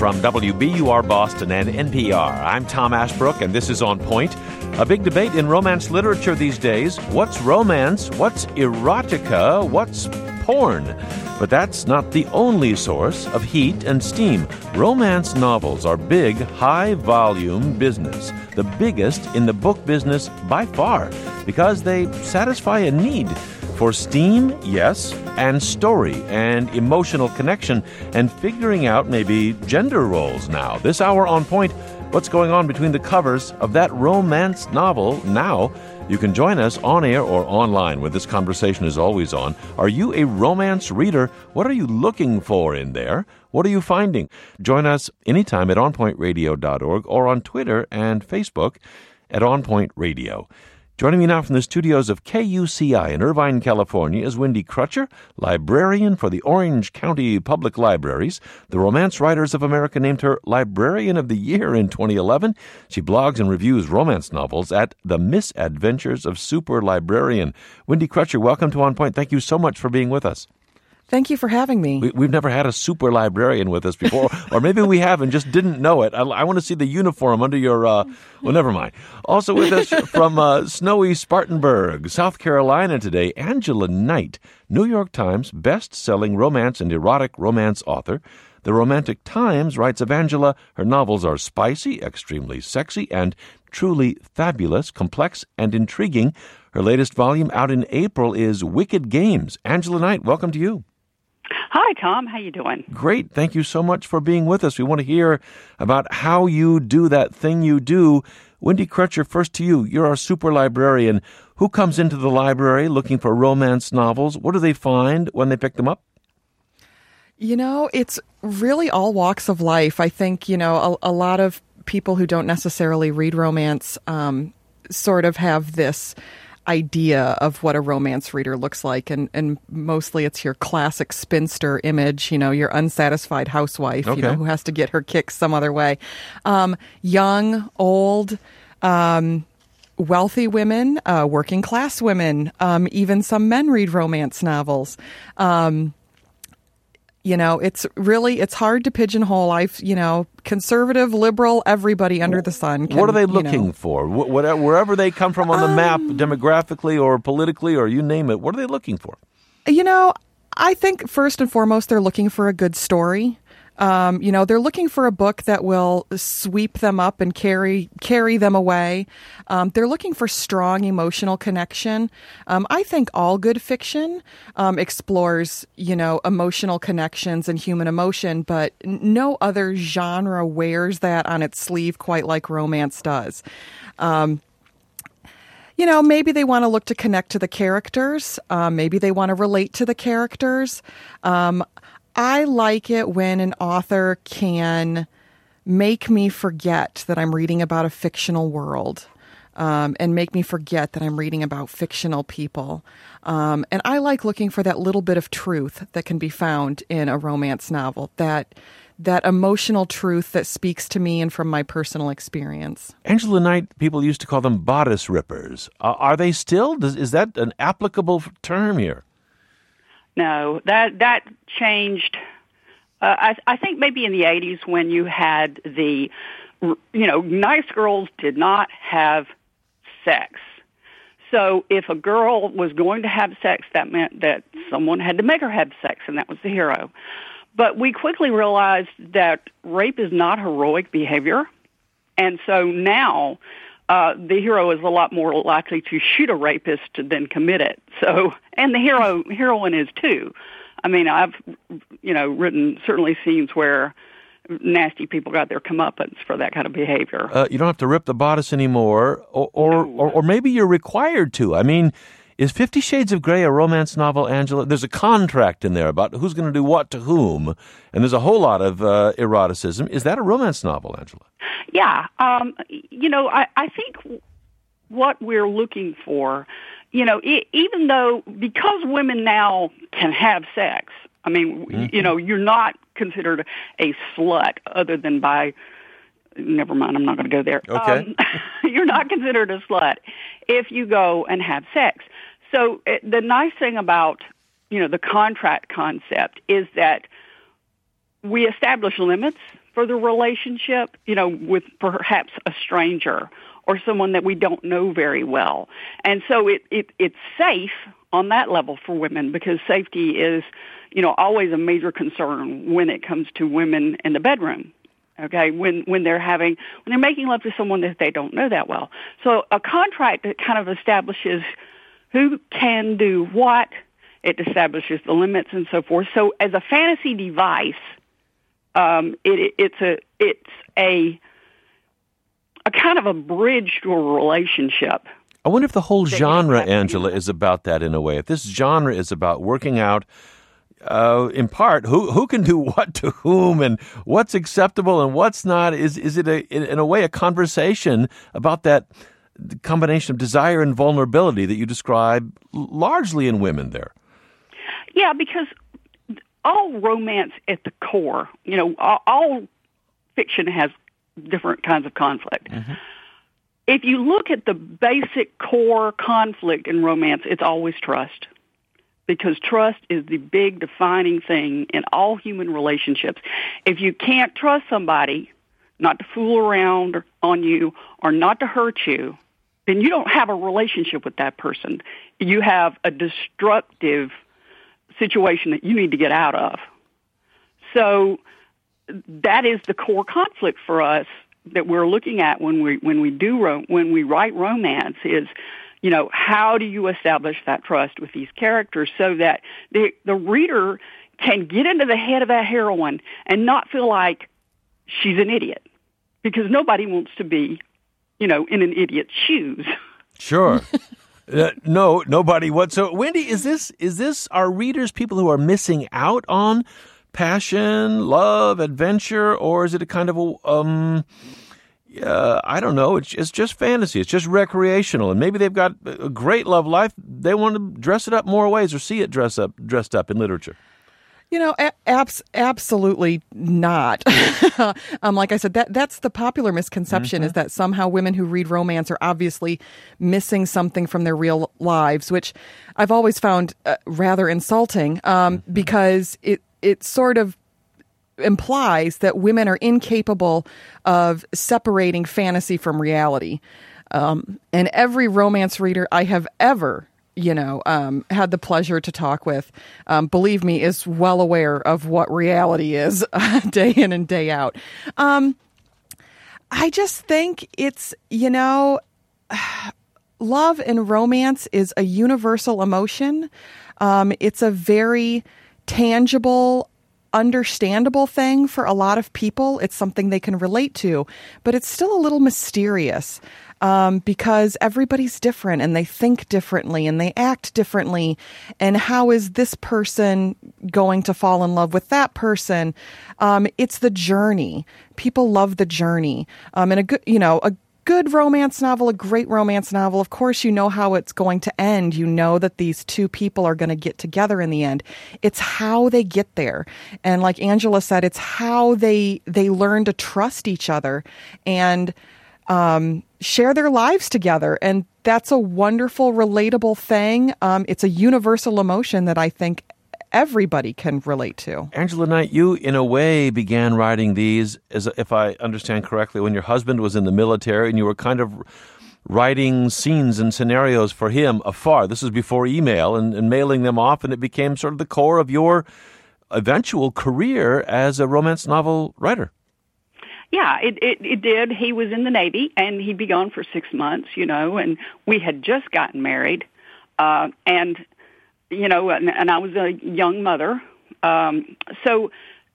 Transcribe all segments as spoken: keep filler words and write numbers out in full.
From W B U R Boston and N P R, I'm Tom Ashbrook, and this is On Point. A big debate in romance literature these days. What's romance? What's erotica? What's porn? But that's not the only source of heat and steam. Romance novels are big, high-volume business, the biggest in the book business by far, because they satisfy a need for steam, yes, and story and emotional connection, and figuring out maybe gender roles now. This hour on Point, what's going on between the covers of that romance novel now? You can join us on air or online where this conversation is always on. Are you a romance reader? What are you looking for in there? What are you finding? Join us anytime at on point radio dot org or on Twitter and Facebook at On Point Radio. Joining me now from the studios of K U C I in Irvine, California, is Wendy Crutcher, librarian for the Orange County Public Libraries. The Romance Writers of America named her Librarian of the Year in twenty eleven. She blogs and reviews romance novels at The Misadventures of Super Librarian. Wendy Crutcher, welcome to On Point. Thank you so much for being with us. Thank you for having me. We, we've never had a super librarian with us before, or maybe we have and just didn't know it. I, I want to see the uniform under your, uh, well, never mind. Also with us from uh, snowy Spartanburg, South Carolina today, Angela Knight, New York Times best-selling romance and erotic romance author. The Romantic Times writes of Angela, her novels are spicy, extremely sexy, and truly fabulous, complex, and intriguing. Her latest volume out in April is Wicked Games. Angela Knight, welcome to you. Hi, Tom. How you doing? Great. Thank you so much for being with us. We want to hear about how you do that thing you do. Wendy Crutcher, first to you. You're our super librarian. Who comes into the library looking for romance novels? What do they find when they pick them up? You know, it's really all walks of life. I think, you know, a, a lot of people who don't necessarily read romance um, sort of have this idea of what a romance reader looks like, and, and mostly it's your classic spinster image, you know, your unsatisfied housewife, okay. you know, who has to get her kicks some other way. Um, young, old, um, wealthy women, uh, working class women, um, even some men read romance novels. Um, You know, it's really, it's hard to pigeonhole. I've, you know, conservative, liberal, everybody under the sun. Can, what are they looking you know, for? Whatever, wherever they come from on the um, map, demographically or politically, or you name it, what are they looking for? You know, I think first and foremost, they're looking for a good story. Um, you know, they're looking for a book that will sweep them up and carry carry them away. Um, they're looking for strong emotional connection. Um, I think all good fiction um, explores, you know, emotional connections and human emotion, but no other genre wears that on its sleeve quite like romance does. Um, You know, maybe they want to look to connect to the characters. Um, maybe they want to relate to the characters. Um, I like it when an author can make me forget that I'm reading about a fictional world, um, and make me forget that I'm reading about fictional people. Um, and I like looking for that little bit of truth that can be found in a romance novel, that that emotional truth that speaks to me and from my personal experience. Angela Knight, people used to call them bodice rippers. Uh, are they still? Does, is that an applicable term here? No, that that changed. Uh, I, I think maybe in the eighties when you had the, you know, nice girls did not have sex. So if a girl was going to have sex, that meant that someone had to make her have sex, and that was the hero. But we quickly realized that rape is not heroic behavior, and so now uh, the hero is a lot more likely to shoot a rapist than commit it. So, and the hero heroine is too. I mean, I've you know written certainly scenes where nasty people got their comeuppance for that kind of behavior. Uh, you don't have to rip the bodice anymore, or or, no. or or maybe you're required to. I mean, is Fifty Shades of Grey a romance novel, Angela? There's a contract in there about who's going to do what to whom, and there's a whole lot of uh, eroticism. Is that a romance novel, Angela? Yeah. Um, you know, I, I think what we're looking for, you know, it, even though, because women now can have sex, I mean, mm-hmm. you know, you're not considered a slut other than by, never mind, I'm not going to go there. Okay. Um, you're not considered a slut if you go and have sex. So it, the nice thing about, you know, the contract concept is that we establish limits for the relationship, you know, with perhaps a stranger or someone that we don't know very well. And so it, it it's safe on that level for women, because safety is, you know, always a major concern when it comes to women in the bedroom. Okay, when when they're having when they're making love to someone that they don't know that well. So a contract that kind of establishes who can do what, it establishes the limits and so forth. So as a fantasy device, um, it, it's a it's a a kind of a bridge to a relationship. I wonder if the whole genre, Angela, is about that in a way. If this genre is about working out, uh, in part, who who can do what to whom and what's acceptable and what's not, is is it a, in a way a conversation about that combination of desire and vulnerability that you describe largely in women there? Yeah, because all romance at the core, you know, all, all fiction has different kinds of conflict. Mm-hmm. If you look at the basic core conflict in romance, it's always trust. Because trust is the big defining thing in all human relationships. If you can't trust somebody not to fool around on you or not to hurt you, then you don't have a relationship with that person. You have a destructive situation that you need to get out of. So that is the core conflict for us that we're looking at when we when we do ro- when we write romance is, you know, how do you establish that trust with these characters so that the the reader can get into the head of that heroine and not feel like she's an idiot, because nobody wants to be, you know, in an idiot's shoes. Sure. Uh, no, nobody what. So, Wendy, is this is this our readers people who are missing out on passion, love, adventure, or is it a kind of a um, uh, I don't know. It's it's just fantasy. It's just recreational, and maybe they've got a great love life. They want to dress it up more ways or see it dress up dressed up in literature. You know, abs- absolutely not. um, like I said, that that's the popular misconception, mm-hmm. is that somehow women who read romance are obviously missing something from their real lives, which I've always found uh, rather insulting, um, mm-hmm. because it it sort of implies that women are incapable of separating fantasy from reality. Um, and every romance reader I have ever you know, um, had the pleasure to talk with, um, believe me, is well aware of what reality is day in and day out. Um, I just think it's, you know, love and romance is a universal emotion. Um, it's a very tangible, understandable thing for a lot of people. It's something they can relate to, but it's still a little mysterious. Um, because everybody's different and they think differently and they act differently. And how is this person going to fall in love with that person? Um, it's the journey. People love the journey. Um, and a good, you know, a good romance novel, a great romance novel, of course, you know how it's going to end. You know that these two people are going to get together in the end. It's how they get there. And like Angela said, it's how they, they learn to trust each other and, um, share their lives together. And that's a wonderful, relatable thing. Um, it's a universal emotion that I think everybody can relate to. Angela Knight, you, in a way, began writing these, as if I understand correctly, when your husband was in the military and you were kind of writing scenes and scenarios for him afar. This was before email and, and mailing them off, and it became sort of the core of your eventual career as a romance novel writer. Yeah, it, it, it did. He was in the Navy, and he'd be gone for six months, you know, and we had just gotten married. Uh, and, you know, and, and I was a young mother. Um, so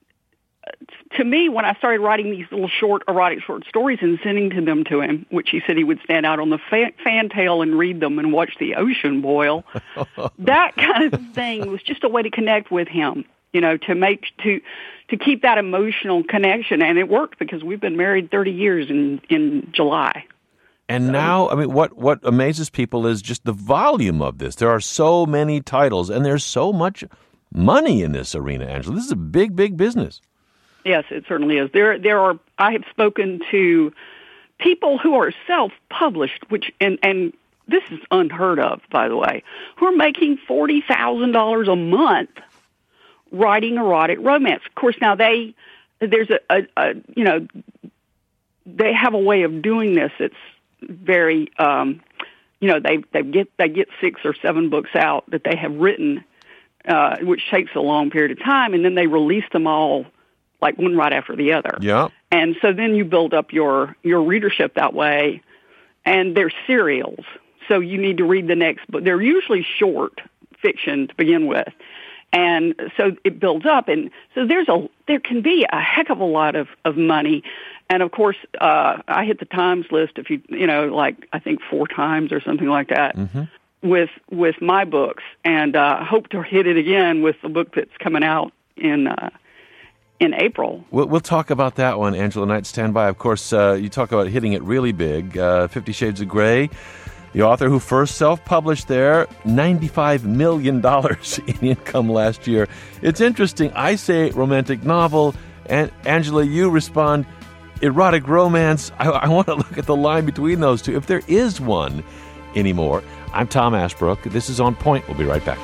to me, when I started writing these little short, erotic short stories and sending to them to him, which he said he would stand out on the fan, fantail and read them and watch the ocean boil, that kind of thing was just a way to connect with him. You know, to make to to keep that emotional connection, and it worked because we've been married thirty years in in July. And so, now, I mean, what what amazes people is just the volume of this. There are so many titles, and there's so much money in this arena, Angela. This is a big, big business. Yes, it certainly is. There there are. I have spoken to people who are self-published, which and and this is unheard of, by the way, who are making forty thousand dollars a month writing erotic romance. Of course, now they there's a, a, a, you know, they have a way of doing this. It's very, um, you know, they they get they get six or seven books out that they have written, uh, which takes a long period of time, and then they release them all like one right after the other. Yeah. And so then you build up your your readership that way, and they're serials. So you need to read the next book. They're usually short fiction to begin with. And so it builds up, and so there's a there can be a heck of a lot of, of money, and of course uh, I hit the Times list if you you know like I think four times or something like that mm-hmm. with with my books, and uh, hope to hit it again with the book that's coming out in uh, in April. We'll, we'll talk about that one, Angela Knight. Stand by. Of course, uh, you talk about hitting it really big. Uh, Fifty Shades of Grey. The author who first self-published there, ninety-five million dollars in income last year. It's interesting. I say romantic novel, and Angela, you respond erotic romance. I, I want to look at the line between those two, if there is one anymore. I'm Tom Ashbrook. This is On Point. We'll be right back.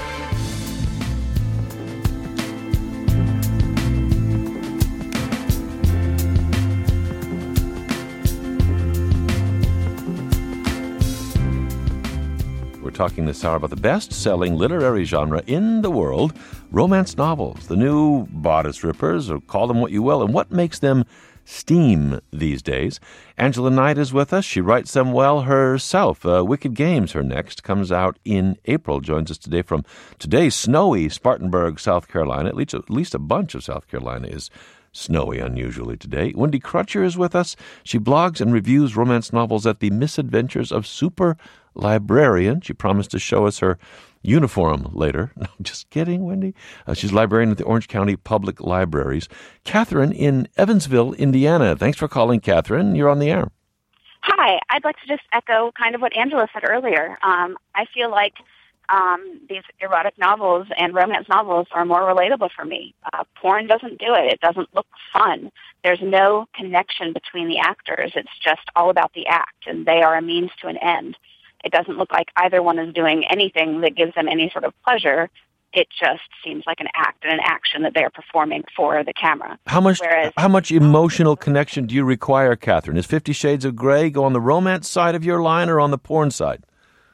Talking this hour about the best-selling literary genre in the world, romance novels, the new bodice rippers, or call them what you will, and what makes them steam these days. Angela Knight is with us. She writes them well herself. Uh, Wicked Games, her next, comes out in April. Joins us today from today's snowy Spartanburg, South Carolina. At least, at least a bunch of South Carolina is snowy unusually today. Wendy Crutcher is with us. She blogs and reviews romance novels at The Misadventures of Super Librarian. She promised to show us her uniform later. No, just kidding, Wendy. Uh, she's librarian at the Orange County Public Libraries. Catherine in Evansville, Indiana. Thanks for calling, Catherine. You're on the air. Hi. I'd like to just echo kind of what Angela said earlier. Um, I feel like um, these erotic novels and romance novels are more relatable for me. Uh, porn doesn't do it. It doesn't look fun. There's no connection between the actors. It's just all about the act, and they are a means to an end. It doesn't look like either one is doing anything that gives them any sort of pleasure. It just seems like an act and an action that they are performing for the camera. How much Whereas, how much emotional connection do you require, Catherine? Is Fifty Shades of Grey go on the romance side of your line or on the porn side?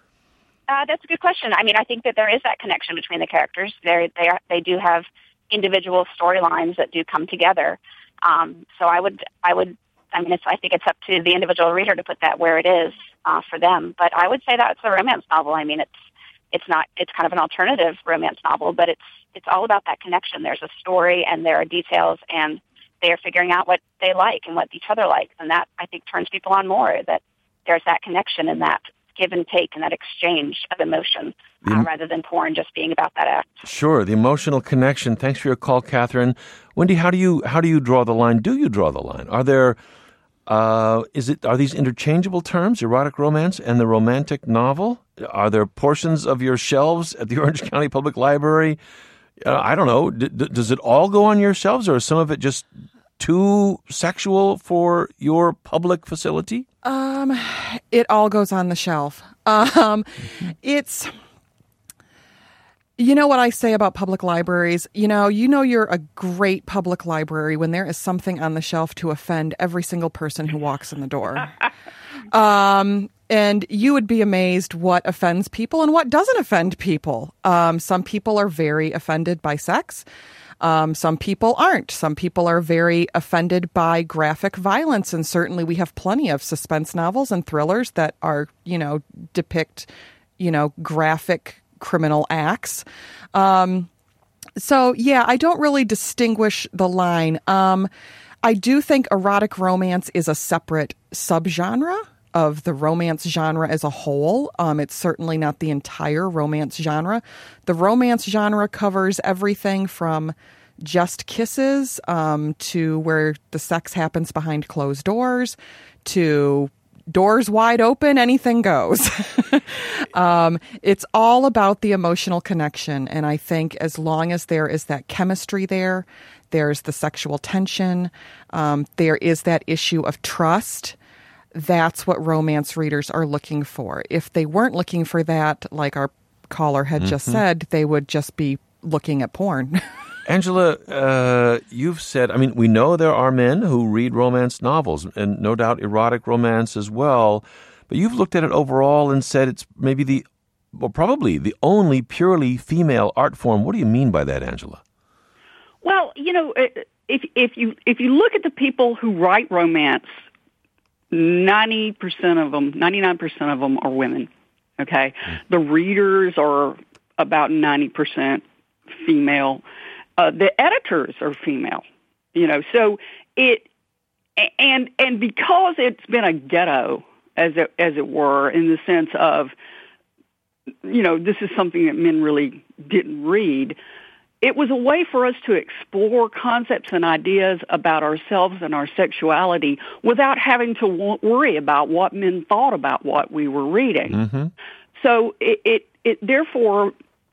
Uh, that's a good question. I mean, I think that there is that connection between the characters. They they are, they do have individual storylines that do come together. Um, so I would I would I mean, it's, I think it's up to the individual reader to put that where it is uh, for them. But I would say that it's a romance novel. I mean, it's it's not it's kind of an alternative romance novel, but it's it's all about that connection. There's a story and there are details, and they are figuring out what they like and what each other likes, and that I think turns people on more. That there's that connection and that give and take and that exchange of emotion, uh, mm. rather than porn just being about that act. Sure, the emotional connection. Thanks for your call, Catherine. Wendy, how do you how do you draw the line? Do you draw the line? Are there uh, is it are these interchangeable terms, erotic romance and the romantic novel? Are there portions of your shelves at the Orange County Public Library? Uh, I don't know. D- d- does it all go on your shelves, or is some of it just too sexual for your public facility? Um, it all goes on the shelf. Um, mm-hmm. It's, you know what I say about public libraries? You know, you know you're a great public library when there is something on the shelf to offend every single person who walks in the door. um, and you would be amazed what offends people and what doesn't offend people. Um, some people are very offended by sex. Um, some people aren't. Some people are very offended by graphic violence, and certainly we have plenty of suspense novels and thrillers that are, you know, depict, you know, graphic criminal acts. Um, so, yeah, I don't really distinguish the line. Um, I do think erotic romance is a separate subgenre of the romance genre as a whole. Um, it's certainly not the entire romance genre. The romance genre covers everything from just kisses um, to where the sex happens behind closed doors to doors wide open, anything goes. um, it's all about the emotional connection. And I think as long as there is that chemistry there, there's the sexual tension, um, there is that issue of trust. That's what romance readers are looking for. If they weren't looking for that, like our caller had mm-hmm. just said, they would just be looking at porn. Angela, uh, you've said, I mean, we know there are men who read romance novels, and no doubt erotic romance as well, but you've looked at it overall and said it's maybe the, well, probably the only purely female art form. What do you mean by that, Angela? Well, you know, if if you if you look at the people who write romance, ninety percent of them, ninety-nine percent of them are women, okay? Mm. The readers are about ninety percent female. Uh, the editors are female, you know, so it, and and because it's been a ghetto, as it, as it were, in the sense of, you know, this is something that men really didn't read, it was a way for us to explore concepts and ideas about ourselves and our sexuality without having to w- worry about what men thought about what we were reading. Mm-hmm. So it, it, it therefore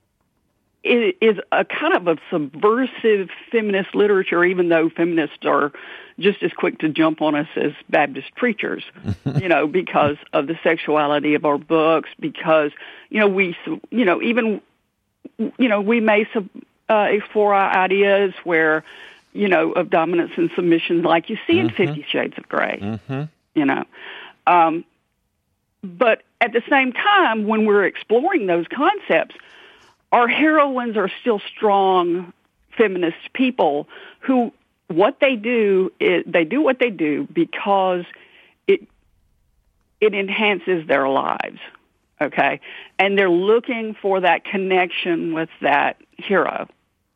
it is a kind of a subversive feminist literature, even though feminists are just as quick to jump on us as Baptist preachers, you know, because of the sexuality of our books, because, you know, we, you know, even, you know, we may sub, uh, explore our ideas where, you know, of dominance and submission like you see mm-hmm. in Fifty Shades of Grey, mm-hmm. you know. Um, but at the same time, when we're exploring those concepts, our heroines are still strong feminist people who, what they do is they do what they do because it it enhances their lives, okay? And they're looking for that connection with that hero.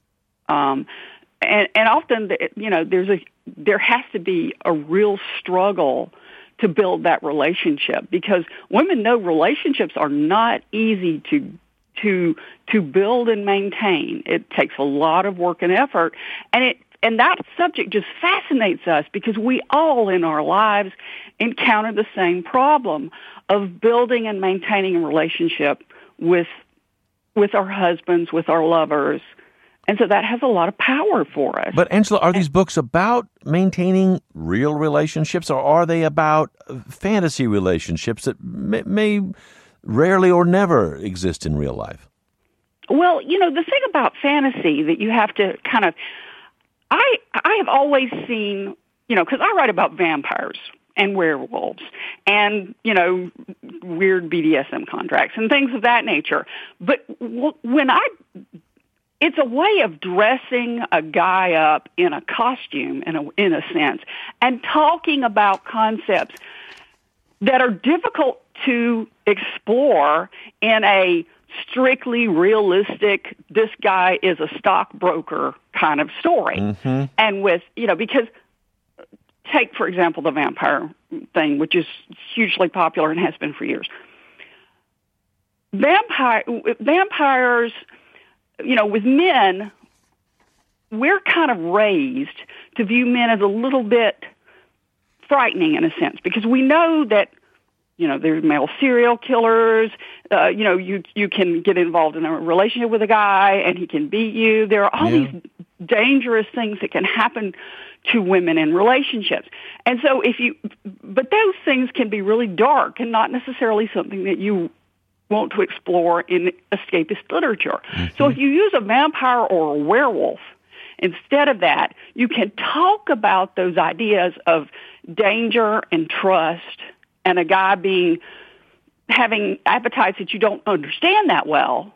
Um, and, and often, you know, there's a there has to be a real struggle to build that relationship because women know relationships are not easy to to to build and maintain. It takes a lot of work and effort, and it and that subject just fascinates us because we all in our lives encounter the same problem of building and maintaining a relationship with with our husbands, with our lovers. And so that has a lot of power for us. But Angela, are these books about maintaining real relationships, or are they about fantasy relationships that may, may rarely or never exist in real life? Well, you know, the thing about fantasy that you have to kind of, I I have always seen, you know, because I write about vampires and werewolves and, you know, weird B D S M contracts and things of that nature. But w- when I, it's a way of dressing a guy up in a costume, in a, in a sense, and talking about concepts that are difficult to explore in a strictly realistic, this guy is a stockbroker kind of story. Mm-hmm. And with, you know, because take, for example, the vampire thing, which is hugely popular and has been for years. Vampire, vampires, you know, with men, we're kind of raised to view men as a little bit frightening in a sense because we know that, you know, there's male serial killers. Uh, you know, you you can get involved in a relationship with a guy and he can beat you. There are all yeah. these dangerous things that can happen to women in relationships. And so if you, but those things can be really dark and not necessarily something that you want to explore in escapist literature. Mm-hmm. So if you use a vampire or a werewolf, instead of that, you can talk about those ideas of danger and trust and a guy being having appetites that you don't understand that well.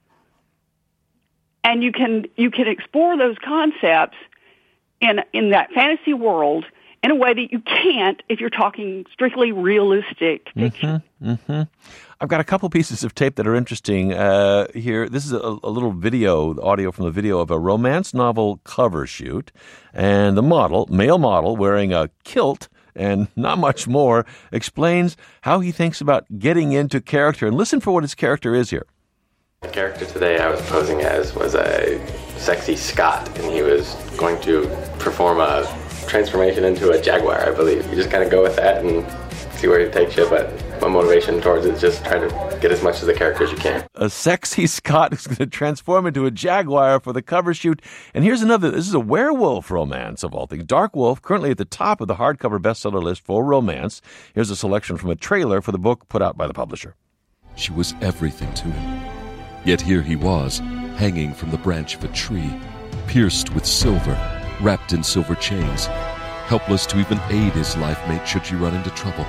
And you can you can explore those concepts in in that fantasy world in a way that you can't if you're talking strictly realistic fiction. Mm-hmm, mm-hmm. I've got a couple pieces of tape that are interesting uh, here. This is a, a little video, audio from the video of a romance novel cover shoot. And the model, male model, wearing a kilt and not much more, explains how he thinks about getting into character. And listen for what his character is here. The character today I was posing as was a sexy Scot, and he was going to perform a transformation into a jaguar, I believe. You just kind of go with that and see where it takes you, but my motivation towards it is just try to get as much of the character as you can. A sexy Scot is going to transform into a jaguar for the cover shoot. And here's another, this is a werewolf romance of all things. Dark Wolf, currently at the top of the hardcover bestseller list for romance. Here's a selection from a trailer for the book put out by the publisher. She was everything to him. Yet here he was, hanging from the branch of a tree, pierced with silver, wrapped in silver chains, helpless to even aid his life mate should she run into trouble.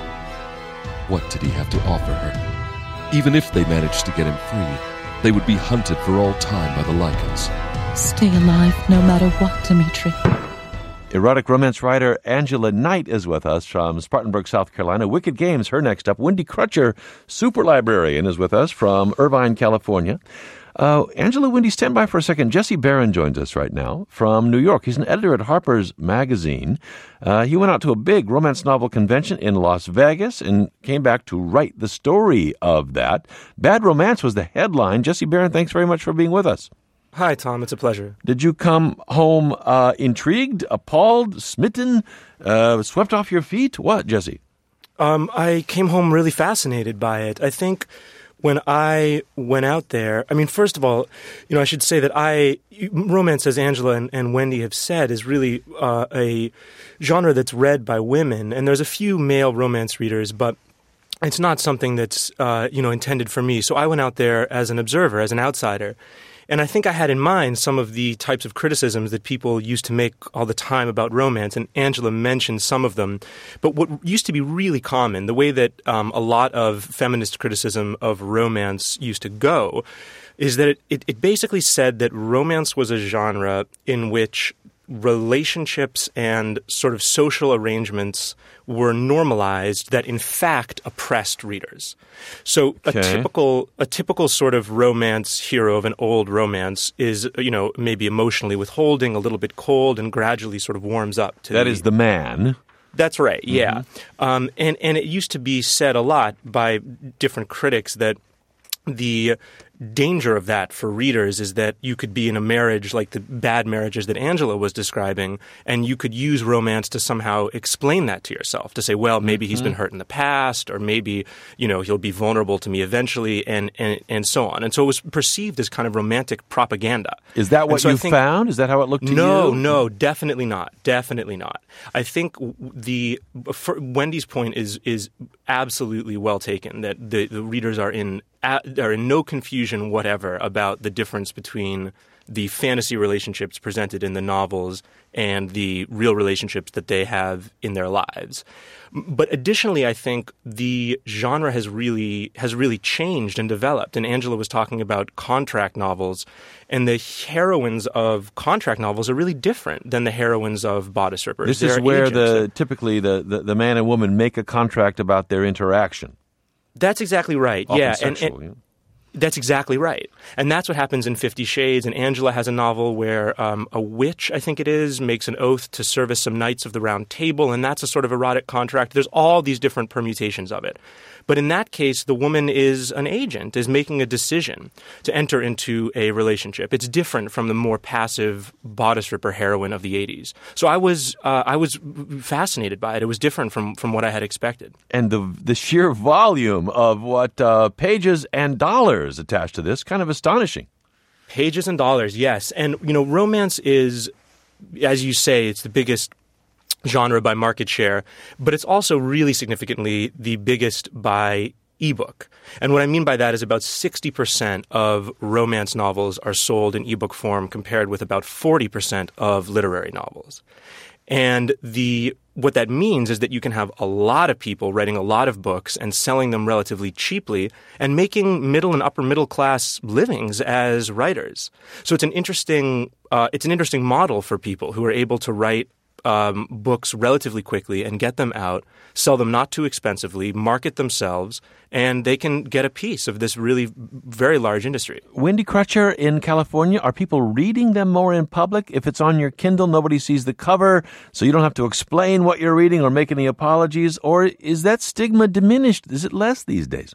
What did he have to offer her? Even if they managed to get him free, they would be hunted for all time by the Lycans. Stay alive no matter what, Dimitri. Erotic romance writer Angela Knight is with us from Spartanburg, South Carolina. Wicked Games, her next up. Wendy Crutcher, super librarian, is with us from Irvine, California. Uh, Angela, Wendy, stand by for a second. Jesse Barron joins us right now from New York. He's an editor at Harper's Magazine. Uh, he went out to a big romance novel convention in Las Vegas and came back to write the story of that. Bad Romance was the headline. Jesse Barron, thanks very much for being with us. Hi, Tom. It's a pleasure. Did you come home uh, intrigued, appalled, smitten, uh, swept off your feet? What, Jesse? Um, I came home really fascinated by it. I think when I went out there, I mean, first of all, you know, I should say that I, romance, as Angela and, and Wendy have said, is really uh, a genre that's read by women. And there's a few male romance readers, but it's not something that's, uh, you know, intended for me. So I went out there as an observer, as an outsider. And I think I had in mind some of the types of criticisms that people used to make all the time about romance, and Angela mentioned some of them. But what used to be really common, the way that um, a lot of feminist criticism of romance used to go, is that it, it, it basically said that romance was a genre in which relationships and sort of social arrangements were normalized that in fact oppressed readers. So a okay. typical a typical sort of romance hero of an old romance is, you know, maybe emotionally withholding, a little bit cold, and gradually sort of warms up to That the, is the man. That's right, yeah. Mm-hmm. Um, and, and it used to be said a lot by different critics that the danger of that for readers is that you could be in a marriage like the bad marriages that Angela was describing, and you could use romance to somehow explain that to yourself, to say, well, maybe he's been hurt in the past, or maybe, you know, he'll be vulnerable to me eventually, and, and, and so on. And so it was perceived as kind of romantic propaganda. Is that what so you think, found? Is that how it looked to no, you? No, no, definitely not. Definitely not. I think the for Wendy's point is is absolutely well taken, that the, the readers are in are in no confusion whatever about the difference between the fantasy relationships presented in the novels and the real relationships that they have in their lives. But additionally, I think the genre has really has really changed and developed. And Angela was talking about contract novels, and the heroines of contract novels are really different than the heroines of bodice rippers. This They're is where agents. the typically the, the, the man and woman make a contract about their interaction. That's exactly right. Often yeah, sexual, and, and yeah. That's exactly right. And that's what happens in Fifty Shades. And Angela has a novel where um, a witch, I think it is, makes an oath to service some Knights of the Round Table, and that's a sort of erotic contract. There's all these different permutations of it. But in that case, the woman is an agent, is making a decision to enter into a relationship. It's different from the more passive bodice ripper heroine of the eighties. So I was uh, I was fascinated by it. It was different from, from what I had expected. And the the sheer volume of what uh, pages and dollars attached to this, kind of astonishing. Pages and dollars, yes. And, you know, romance is, as you say, it's the biggest genre by market share, but it's also really significantly the biggest by ebook. And what I mean by that is about sixty percent of romance novels are sold in ebook form compared with about forty percent of literary novels. And the what that means is that you can have a lot of people writing a lot of books and selling them relatively cheaply and making middle and upper middle class livings as writers. So it's an interesting uh, it's an interesting model for people who are able to write Um, books relatively quickly and get them out, sell them not too expensively, market themselves, and they can get a piece of this really very large industry. Wendy Crutcher in California, are people reading them more in public? If it's on your Kindle, nobody sees the cover, so you don't have to explain what you're reading or make any apologies? Or is that stigma diminished? Is it less these days?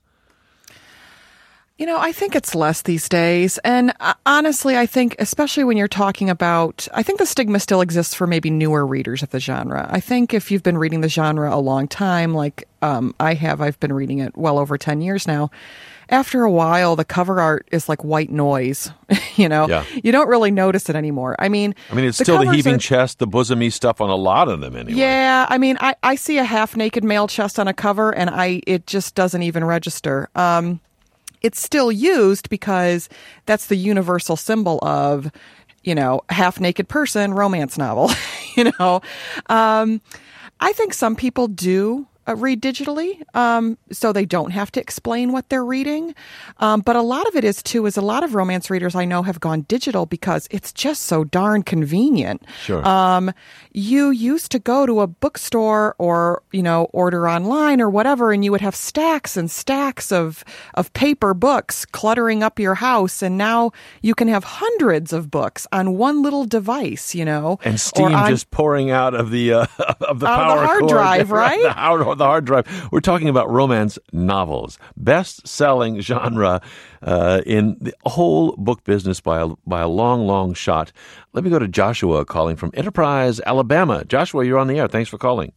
You know, I think it's less these days. And uh, honestly, I think, especially when you're talking about, I think the stigma still exists for maybe newer readers of the genre. I think if you've been reading the genre a long time, like um, I have, I've been reading it well over ten years now. After a while, the cover art is like white noise. you know, yeah. You don't really notice it anymore. I mean, I mean, it's the still the heaving are, chest, the bosomy stuff on a lot of them anyway. Yeah, I mean, I, I see a half naked male chest on a cover, and I it just doesn't even register. Um, It's still used because that's the universal symbol of you know, half-naked person romance novel, you know. Um, I think some people do uh, read digitally, um, so they don't have to explain what they're reading. Um, but a lot of it is, too, is a lot of romance readers I know have gone digital because it's just so darn convenient. Sure. Um, you used to go to a bookstore or, you know, order online or whatever, and you would have stacks and stacks of, of paper books cluttering up your house. And now you can have hundreds of books on one little device, you know. And steam on, just pouring out of the uh, of the out power of the hard cord. drive, right? the, hard, the hard drive. We're talking about romance novels, best-selling genre uh, in the whole book business by a, by a long, long shot. Let me go to Joshua calling from Enterprise, Alabama. Joshua, you're on the air. Thanks for calling.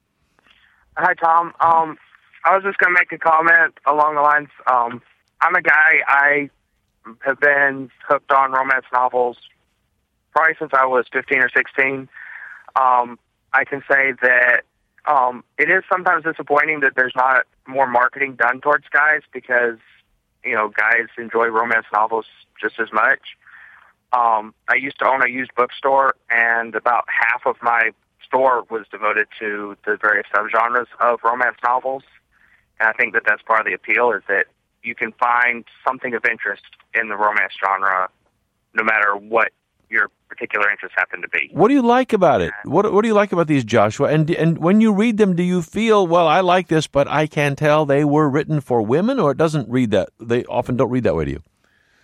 Hi, Tom. Um, I was just going to make a comment along the lines. Um, I'm a guy, I have been hooked on romance novels probably since I was fifteen or sixteen. Um, I can say that um, it is sometimes disappointing that there's not more marketing done towards guys because, you know, guys enjoy romance novels just as much. Um, I used to own a used bookstore, and about half of my store was devoted to the various subgenres of romance novels. And I think that that's part of the appeal, is that you can find something of interest in the romance genre no matter what your particular interests happen to be. What do you like about it? What What do you like about these, Joshua? And and when you read them, do you feel, well, I like this, but I can tell they were written for women, or it doesn't read that? They often don't read that way to you.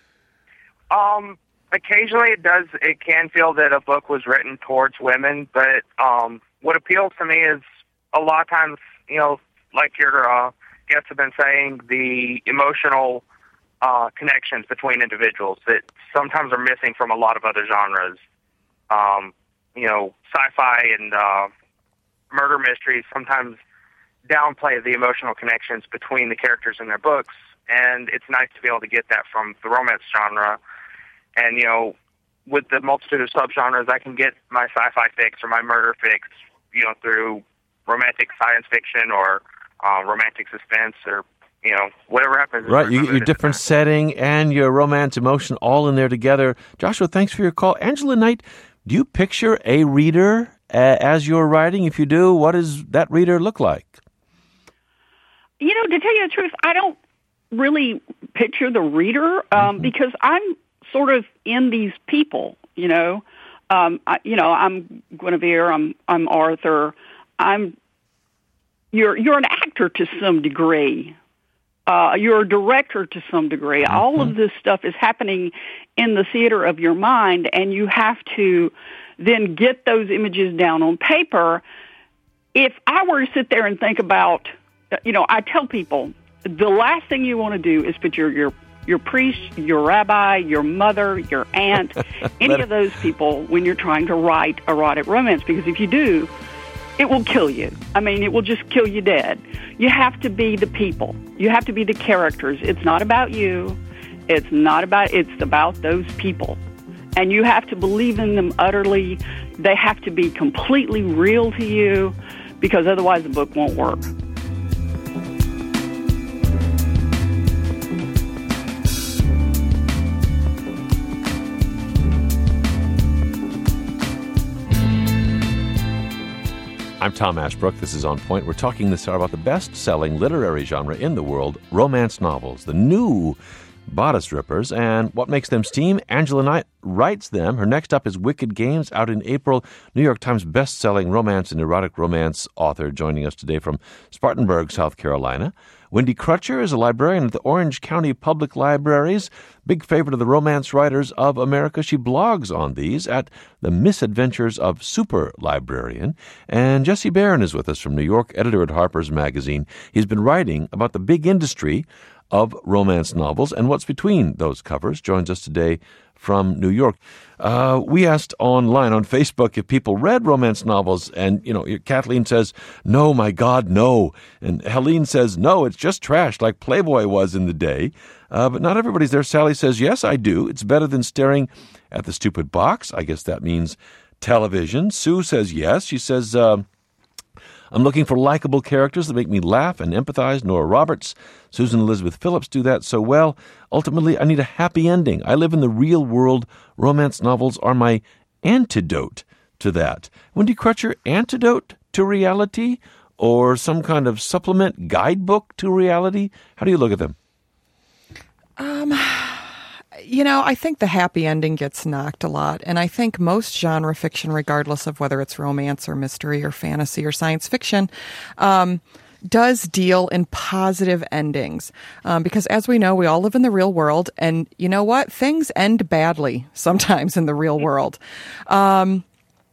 Um, occasionally it does. It can feel that a book was written towards women, but um, what appeals to me is a lot of times, you know, like your uh, guests have been saying, the emotional Uh, connections between individuals that sometimes are missing from a lot of other genres. Um, you know, sci-fi and uh, murder mysteries sometimes downplay the emotional connections between the characters in their books, and it's nice to be able to get that from the romance genre. And, you know, with the multitude of subgenres, I can get my sci-fi fix or my murder fix, you know, through romantic science fiction or uh, romantic suspense or you know, whatever happens. Right, you get your different setting and your romance emotion all in there together. Joshua, thanks for your call. Angela Knight, do you picture a reader uh, as you're writing? If you do, what does that reader look like? You know, to tell you the truth, I don't really picture the reader um, mm-hmm. because I'm sort of in these people, you know. Um, I, you know, I'm Guinevere, I'm I'm Arthur. I'm you're you're an actor to some degree. Uh, you're a director to some degree. Mm-hmm. All of this stuff is happening in the theater of your mind, and you have to then get those images down on paper. If I were to sit there and think about, you know, I tell people, the last thing you want to do is put your your, your priest, your rabbi, your mother, your aunt, any of those people when you're trying to write erotic romance, because if you do, it will kill you. I mean, it will just kill you dead. You have to be the people. You have to be the characters. It's not about you. It's not about, it's about those people. And you have to believe in them utterly. They have to be completely real to you, because otherwise the book won't work. I'm Tom Ashbrook. This is On Point. We're talking this hour about the best-selling literary genre in the world, romance novels, the new bodice rippers, and what makes them steam. Angela Knight writes them. Her next up is Wicked Games, out in April. New York Times best-selling romance and erotic romance author, joining us today from Spartanburg, South Carolina. Wendy Crutcher is a librarian at the Orange County Public Libraries, big favorite of the romance writers of America. She blogs on these at The Misadventures of Super Librarian. And Jesse Barron is with us from New York, editor at Harper's Magazine. He's been writing about the big industry of romance novels and what's between those covers. Joins us today from New York. Uh, we asked online on Facebook if people read romance novels, and, you know, Kathleen says, no, my God, no. And Helene says, no, it's just trash like Playboy was in the day. Uh, but not everybody's there. Sally says, yes, I do. It's better than staring at the stupid box. I guess that means television. Sue says, yes. She says, uh, I'm looking for likable characters that make me laugh and empathize. Nora Roberts, Susan Elizabeth Phillips do that so well. Ultimately, I need a happy ending. I live in the real world. Romance novels are my antidote to that. Wendy Crutcher, antidote to reality or some kind of supplement guidebook to reality? How do you look at them? Um, you know, I think the happy ending gets knocked a lot. And I think most genre fiction, regardless of whether it's romance or mystery or fantasy or science fiction, um, does deal in positive endings. Um, because as we know, we all live in the real world. And you know what? Things end badly sometimes in the real world. Um,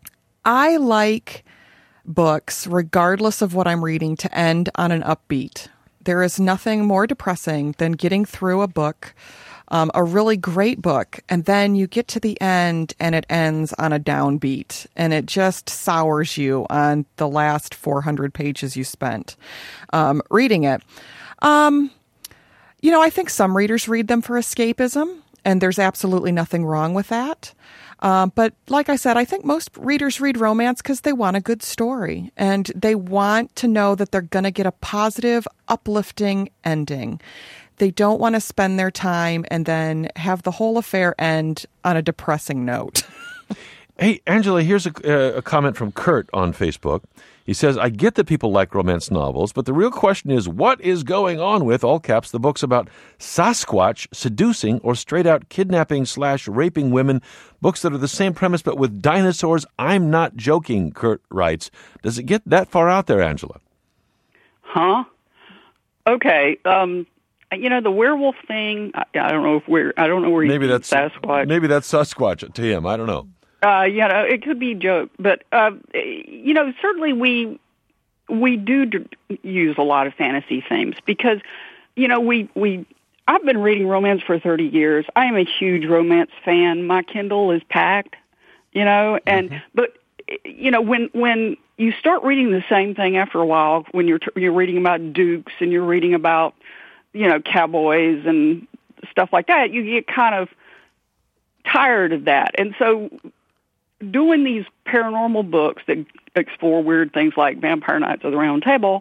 I like books, regardless of what I'm reading, to end on an upbeat. There is nothing more depressing than getting through a book, um, a really great book, and then you get to the end and it ends on a downbeat, and it just sours you on the last four hundred pages you spent um, reading it. Um, you know, I think some readers read them for escapism, and there's absolutely nothing wrong with that. Um, but like I said, I think most readers read romance because they want a good story and they want to know that they're going to get a positive, uplifting ending. They don't want to spend their time and then have the whole affair end on a depressing note. Hey, Angela, here's a, uh, a comment from Kurt on Facebook. He says, I get that people like romance novels, but the real question is, what is going on with, all caps, the books about Sasquatch seducing or straight-out kidnapping slash raping women, books that are the same premise but with dinosaurs? I'm not joking, Kurt writes. Does it get that far out there, Angela? Huh? Okay. Um, you know, the werewolf thing, I, I don't know if we're, I don't know where maybe you that's Sasquatch. Maybe that's Sasquatch to him. I don't know. Uh, you know, it could be a joke, but, uh, you know, certainly we we do d- use a lot of fantasy themes because, you know, we, we I've been reading romance for thirty years. I am a huge romance fan. My Kindle is packed, you know, and, mm-hmm. but, you know, when, when you start reading the same thing after a while, when you're, you're reading about dukes and you're reading about, you know, cowboys and stuff like that, you get kind of tired of that. And so doing these paranormal books that explore weird things like Vampire Knights of the Round Table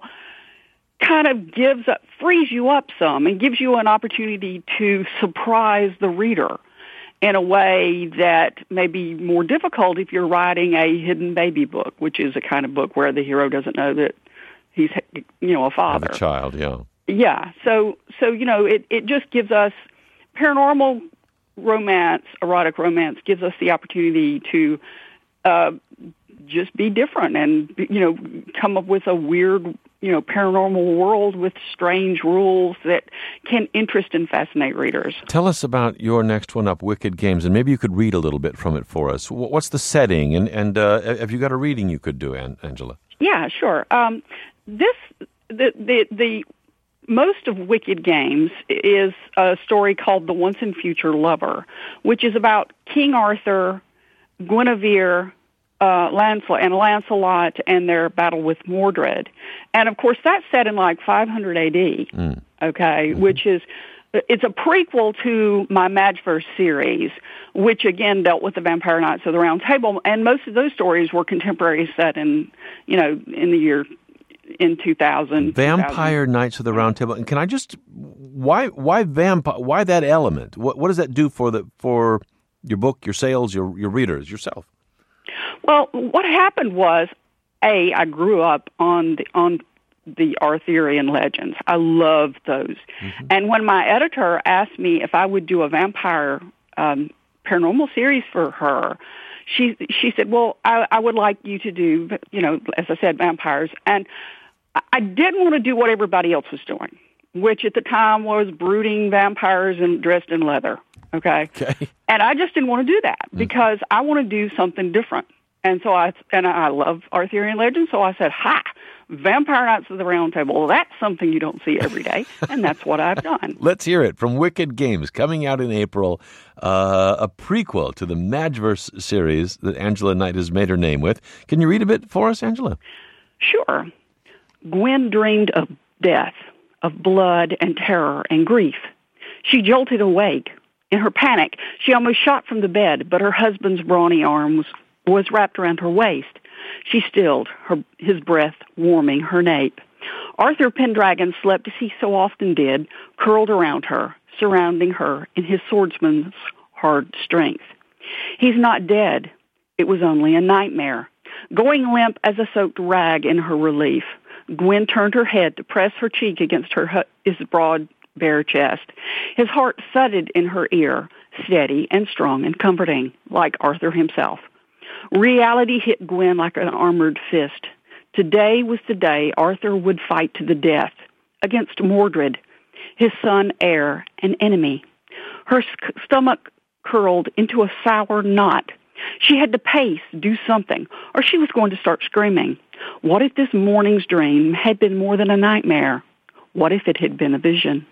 kind of gives up, frees you up some and gives you an opportunity to surprise the reader in a way that may be more difficult if you're writing a hidden baby book, which is a kind of book where the hero doesn't know that he's, you know, a father. Have a child, yeah. Yeah. So, so you know, it, it just gives us paranormal romance, erotic romance gives us the opportunity to uh, just be different and, you know, come up with a weird, you know, paranormal world with strange rules that can interest and fascinate readers. Tell us about your next one up, Wicked Games, and maybe you could read a little bit from it for us. What's the setting, and, and uh, have you got a reading you could do, Angela? Yeah, sure. Um, this, the, the, the, Most of Wicked Games is a story called The Once and Future Lover, which is about King Arthur, Guinevere, uh, Lancelot, and Lancelot and their battle with Mordred. And, of course, that's set in like five hundred A D, mm. okay, mm-hmm. which is, it's a prequel to my Madgeverse series, which, again, dealt with the Vampire Knights of the Round Table. And most of those stories were contemporary, set in, you know, in the year in two thousand. Vampire Knights of the Round Table. And can I just, why why vampire, why that element? What what does that do for the for your book, your sales, your your readers, yourself? Well, what happened was, A, I grew up on the on the Arthurian legends. I loved those. Mm-hmm. And when my editor asked me if I would do a vampire um, paranormal series for her, she she said, well, I, I would like you to do, you know, as I said, vampires. And I didn't want to do what everybody else was doing, which at the time was brooding vampires and dressed in leather, okay? Okay. And I just didn't want to do that because I want to do something different. And so I, and I love Arthurian legends, so I said, ha, Vampire Knights of the Round Table. Well, that's something you don't see every day, and that's what I've done. Let's hear it from Wicked Games, coming out in April, uh, a prequel to the Madgeverse series that Angela Knight has made her name with. Can you read a bit for us, Angela? Sure. Gwen dreamed of death, of blood and terror and grief. She jolted awake. In her panic, she almost shot from the bed, but her husband's brawny arm was, was wrapped around her waist. She stilled, her, his breath warming her nape. Arthur Pendragon slept as he so often did, curled around her, surrounding her in his swordsman's hard strength. He's not dead. It was only a nightmare. Going limp as a soaked rag in her relief, Gwen turned her head to press her cheek against her his broad, bare chest. His heart thudded in her ear, steady and strong and comforting, like Arthur himself. Reality hit Gwen like an armored fist. Today was the day Arthur would fight to the death against Mordred, his son, heir, and enemy. Her sk- stomach curled into a sour knot. She had to pace, do something, or she was going to start screaming. What if this morning's dream had been more than a nightmare? What if it had been a vision?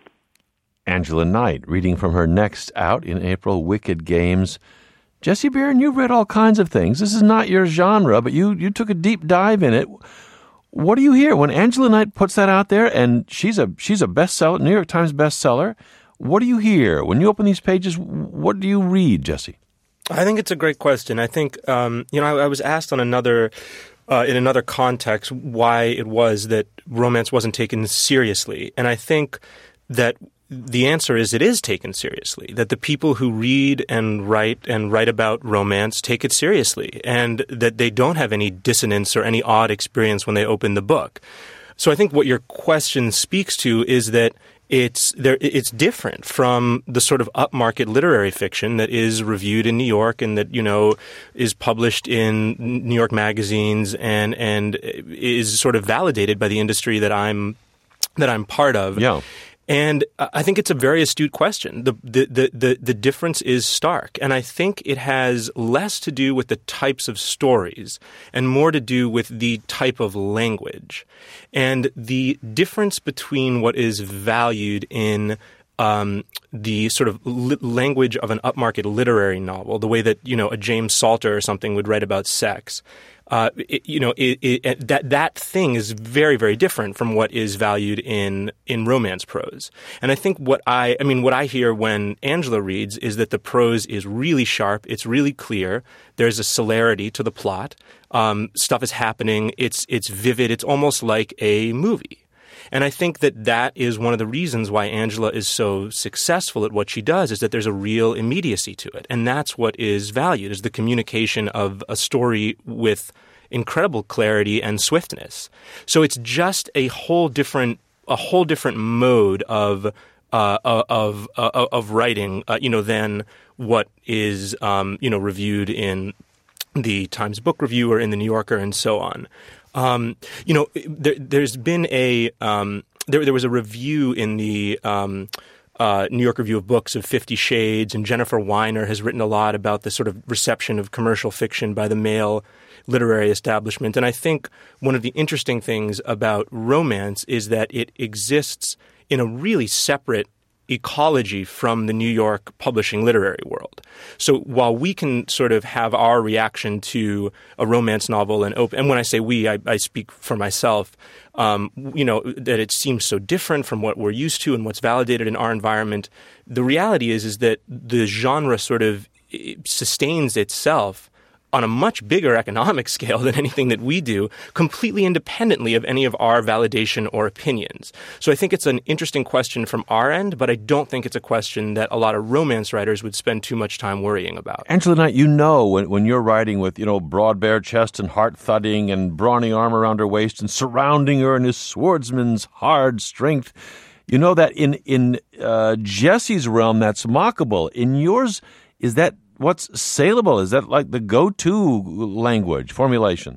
Angela Knight, reading from her next out in April, Wicked Games. Jessie Byrne, you've read all kinds of things. This is not your genre, but you, you took a deep dive in it. What do you hear when Angela Knight puts that out there, and she's a she's a bestseller, New York Times bestseller? What do you hear when you open these pages? What do you read, Jessie? I think it's a great question. I think um, you know I, I was asked on another uh, in another context why it was that romance wasn't taken seriously, and I think that the answer is it is taken seriously, that the people who read and write and write about romance take it seriously, and that they don't have any dissonance or any odd experience when they open the book. So I think what your question speaks to is that it's there, it's different from the sort of upmarket literary fiction that is reviewed in New York and that, you know, is published in New York magazines and and is sort of validated by the industry that I'm that I'm part of. Yeah. And I think it's a very astute question. The, the the the the difference is stark, and I think it has less to do with the types of stories and more to do with the type of language, and the difference between what is valued in um, the sort of li- language of an upmarket literary novel, the way that, you know, a James Salter or something would write about sex. Uh, it, you know, it, it, that that thing is very, very different from what is valued in in romance prose. And I think what I, I mean, what I hear when Angela reads is that the prose is really sharp. It's really clear. There's a celerity to the plot. Um, stuff is happening. It's it's vivid. It's almost like a movie. And I think that that is one of the reasons why Angela is so successful at what she does, is that there's a real immediacy to it. And that's what is valued, is the communication of a story with incredible clarity and swiftness. So it's just a whole different a whole different mode of uh, of uh, of writing, uh, you know, than what is um, you know reviewed in the Times Book Review or in the New Yorker and so on. Um, you know, there, there's been a um, there. There was a review in the um, uh, New York Review of Books of Fifty Shades, and Jennifer Weiner has written a lot about the sort of reception of commercial fiction by the male literary establishment. And I think one of the interesting things about romance is that it exists in a really separate ecology from the New York publishing literary world. So while we can sort of have our reaction to a romance novel and open, and when I say we, I, I speak for myself, um, you know, that it seems so different from what we're used to and what's validated in our environment. The reality is, is that the genre sort of sustains itself on a much bigger economic scale than anything that we do, completely independently of any of our validation or opinions. So I think it's an interesting question from our end, but I don't think it's a question that a lot of romance writers would spend too much time worrying about. Angela Knight, you know when, when you're writing with, you know, broad bare chest and heart thudding and brawny arm around her waist and surrounding her in his swordsman's hard strength, you know that in, in uh, Jessie's realm, that's mockable. In yours, is that what's saleable? Is that like the go-to language, formulation?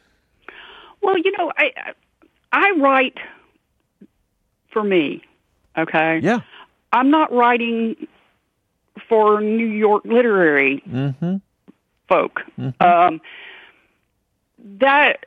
Well, you know, I I write for me, okay? Yeah. I'm not writing for New York literary mm-hmm. folk. Mm-hmm. Um, that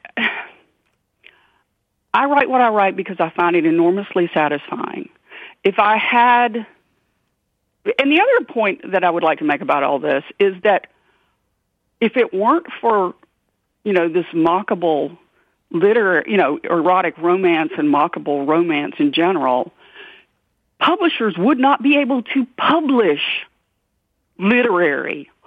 I write what I write because I find it enormously satisfying. If I had... And the other point that I would like to make about all this is that if it weren't for, you know, this mockable literary, you know, erotic romance and mockable romance in general, publishers would not be able to publish literary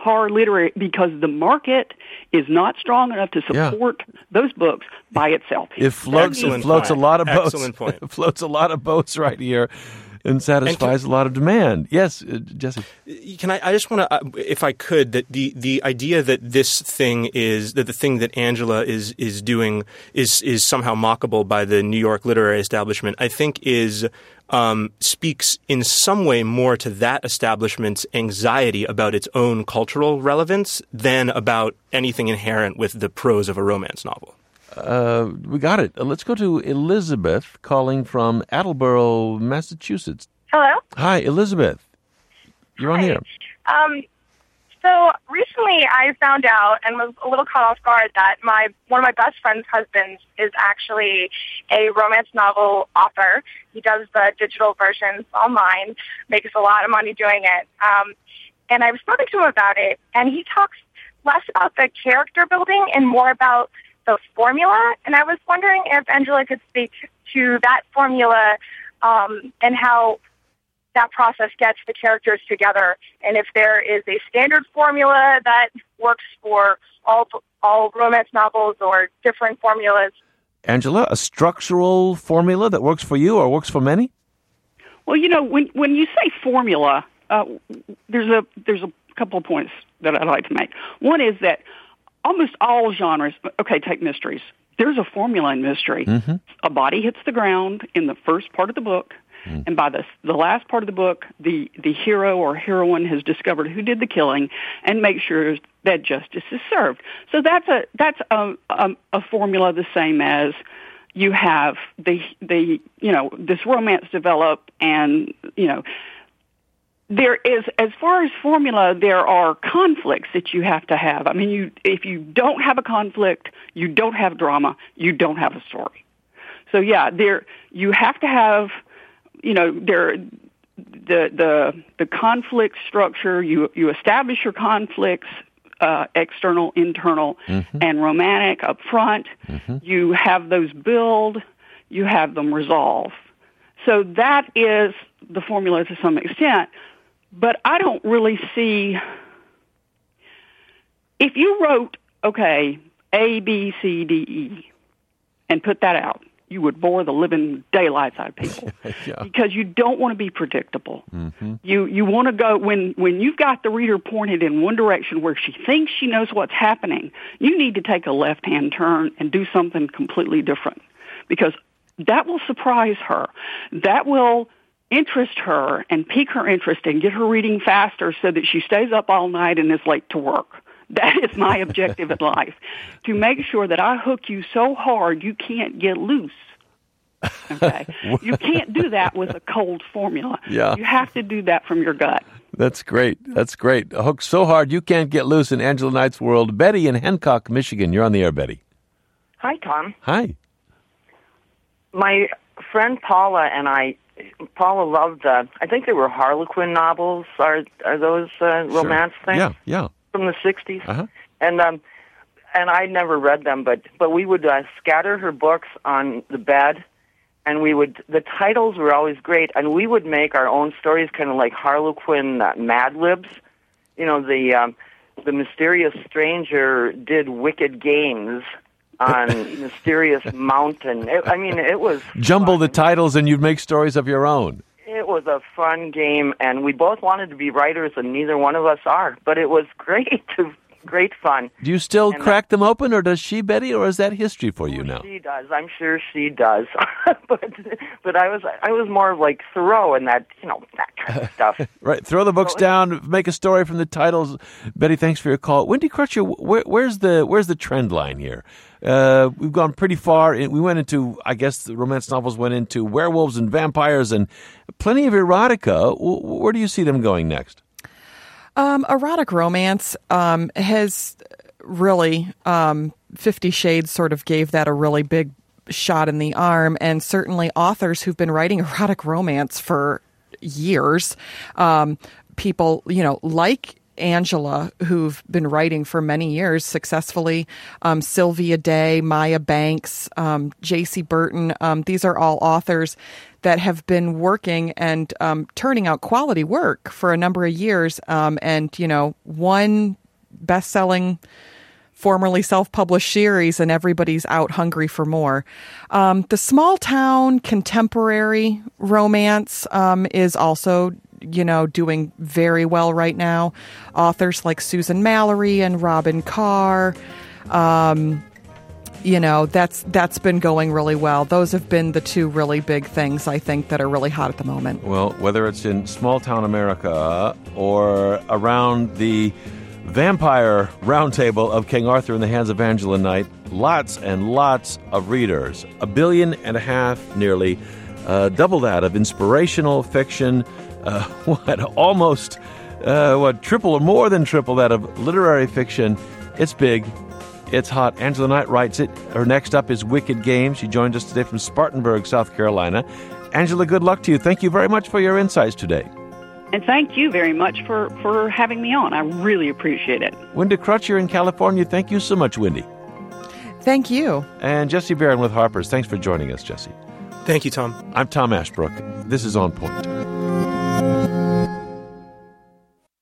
horror literary because the market is not strong enough to support yeah. those books by itself. It floats, it floats a lot of boats. Excellent point. It floats a lot of boats right here. And satisfies and can, a lot of demand. Yes, uh, Jesse. Can I? I just want to, uh, if I could, that the, the idea that this thing is that the thing that Angela is is doing is is somehow mockable by the New York literary establishment, I think is um, speaks in some way more to that establishment's anxiety about its own cultural relevance than about anything inherent with the prose of a romance novel. Uh, we got it. Uh, let's go to Elizabeth calling from Attleboro, Massachusetts. Hello. Hi, Elizabeth. You're Hi. on here. Um, so recently I found out and was a little caught off guard that my one of my best friend's husbands is actually a romance novel author. He does the digital versions online, makes a lot of money doing it. Um, and I was talking to him about it, and he talks less about the character building and more about the formula, and I was wondering if Angela could speak to that formula um, and how that process gets the characters together, and if there is a standard formula that works for all all romance novels or different formulas. Angela, a structural formula that works for you or works for many? Well, you know, when when you say formula, uh, there's a there's a couple of points that I'd like to make. One is that almost all genres, okay, take mysteries. There's a formula in mystery. Mm-hmm. A body hits the ground in the first part of the book, mm. and by the the last part of the book, the, the hero or heroine has discovered who did the killing and make sure that justice is served. So that's a that's a, a, a formula the same as you have the the you know this romance develop, and you know. There is, as far as formula, there are conflicts that you have to have. I mean, you if you don't have a conflict, you don't have drama, you don't have a story. So yeah, there you have to have, you know, there the the the conflict structure. You you establish your conflicts, uh, external, internal, mm-hmm. and romantic up front. Mm-hmm. You have those build. You have them resolve. So that is the formula to some extent. But I don't really see, if you wrote, okay, A, B, C, D, E, and put that out, you would bore the living daylights out of people. yeah. Because you don't want to be predictable. Mm-hmm. You you want to go, when, when you've got the reader pointed in one direction where she thinks she knows what's happening, you need to take a left-hand turn and do something completely different. Because that will surprise her. That will interest her and pique her interest and get her reading faster so that she stays up all night and is late to work. That is my objective in life, to make sure that I hook you so hard you can't get loose. Okay? You can't do that with a cold formula. Yeah. You have to do that from your gut. That's great. That's great. A hook so hard you can't get loose in Angela Knight's world. Betty in Hancock, Michigan. You're on the air, Betty. Hi, Tom. Hi. My friend Paula and I Paula loved, uh, I think they were Harlequin novels. Are are those uh, romance sure. things? Yeah, yeah. From the sixties. Uh-huh. And um, and I never read them, but but we would uh, scatter her books on the bed, and we would. The titles were always great, and we would make our own stories, kind of like Harlequin uh, Mad Libs. You know, the um, the mysterious stranger did wicked games on Mysterious Mountain. It, I mean, it was jumble fun. the titles, and you'd make stories of your own. It was a fun game, and we both wanted to be writers, and neither one of us are. But it was great, great fun. Do you still and crack them open, or does she, Betty, or is that history for you oh, now? She does. I'm sure she does. but but I was I was more like Thoreau and that you know that kind of stuff. Right. Throw the books so, down. Make a story from the titles. Betty, thanks for your call. Wendy Crutcher, where, where's the where's the trend line here? Uh, we've gone pretty far. We went into, I guess, the romance novels went into werewolves and vampires and plenty of erotica. Where do you see them going next? Um, erotic romance um, has really, um, Fifty Shades sort of gave that a really big shot in the arm, and certainly authors who've been writing erotic romance for years, um, people, you know, like Angela, who've been writing for many years successfully. Um, Sylvia Day, Maya Banks, um, J C Burton. Um, these are all authors that have been working and um, turning out quality work for a number of years. Um, and, you know, one best-selling, formerly self-published series, and everybody's out hungry for more. Um, the small-town contemporary romance um, is also, you know, doing very well right now. Authors like Susan Mallory and Robin Carr, um, you know, that's that's been going really well. Those have been the two really big things, I think, that are really hot at the moment. Well, whether it's in small-town America or around the vampire roundtable of King Arthur in the Hands of Angela Knight, lots and lots of readers. A billion and a half, nearly, uh, double that of inspirational fiction. Uh, what, almost, uh, what, triple or more than triple that of literary fiction. It's big. It's hot. Angela Knight writes it. Her next up is Wicked Game. She joined us today from Spartanburg, South Carolina. Angela, good luck to you. Thank you very much for your insights today. And thank you very much for, for having me on. I really appreciate it. Wendy Crutcher in California, thank you so much, Wendy. Thank you. And Jesse Barron with Harper's. Thanks for joining us, Jesse. Thank you, Tom. I'm Tom Ashbrook. This is On Point.